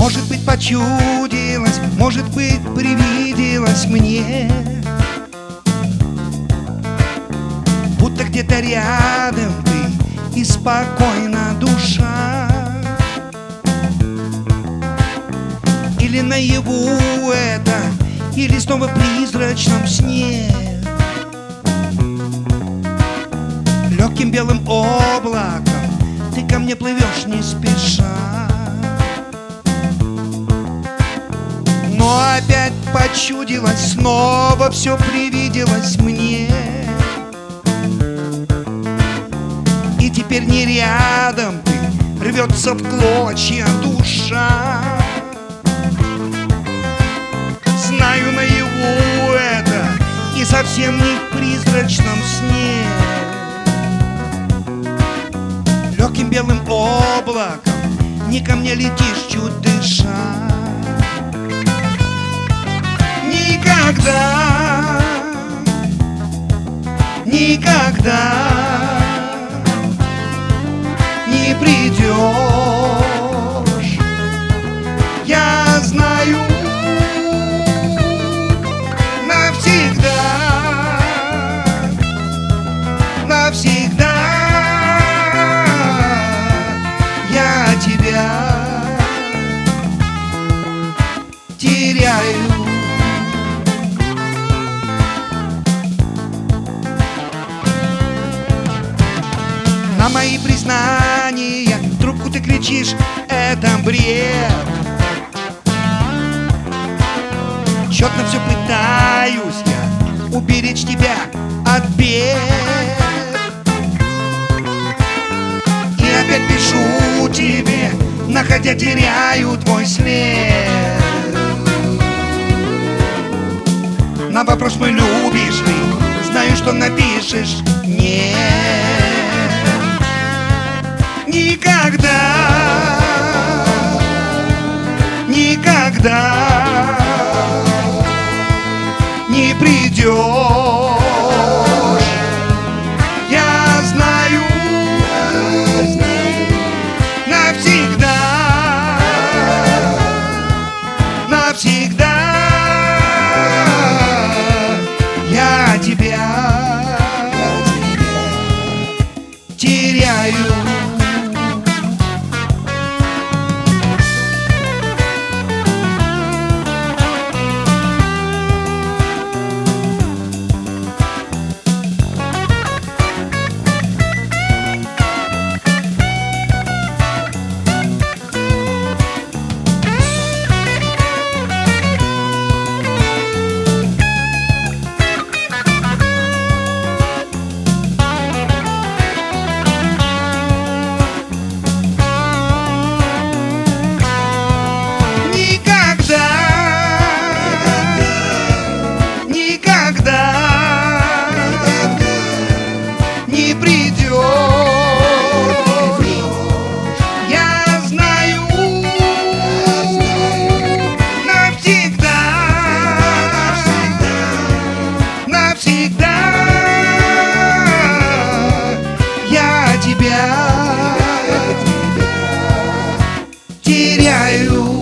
Может быть, почудилось, может быть, привиделось мне, будто где-то рядом ты и спокойна душа. Или наяву это, или снова в призрачном сне. Легким белым облаком ты ко мне плывешь не спеша. Но опять почудилось, снова все привиделось мне. И теперь не рядом ты, рвется в клочья душа. Знаю наяву это, и совсем не в призрачном сне. Легким белым облаком не ко мне летишь, чуть дыша. Никогда, никогда не придешь. Я знаю навсегда, навсегда я тебя теряю. На мои признания в трубку ты кричишь, это бред. Тщетно все пытаюсь я уберечь тебя от бед. И опять пишу тебе, находя теряю твой след. На вопрос мой любишь ли, знаю, что напишешь нет. Никогда, никогда не придешь. Я знаю навсегда, навсегда я тебя теряю. Не придешь. Я знаю навсегда, навсегда я тебя теряю.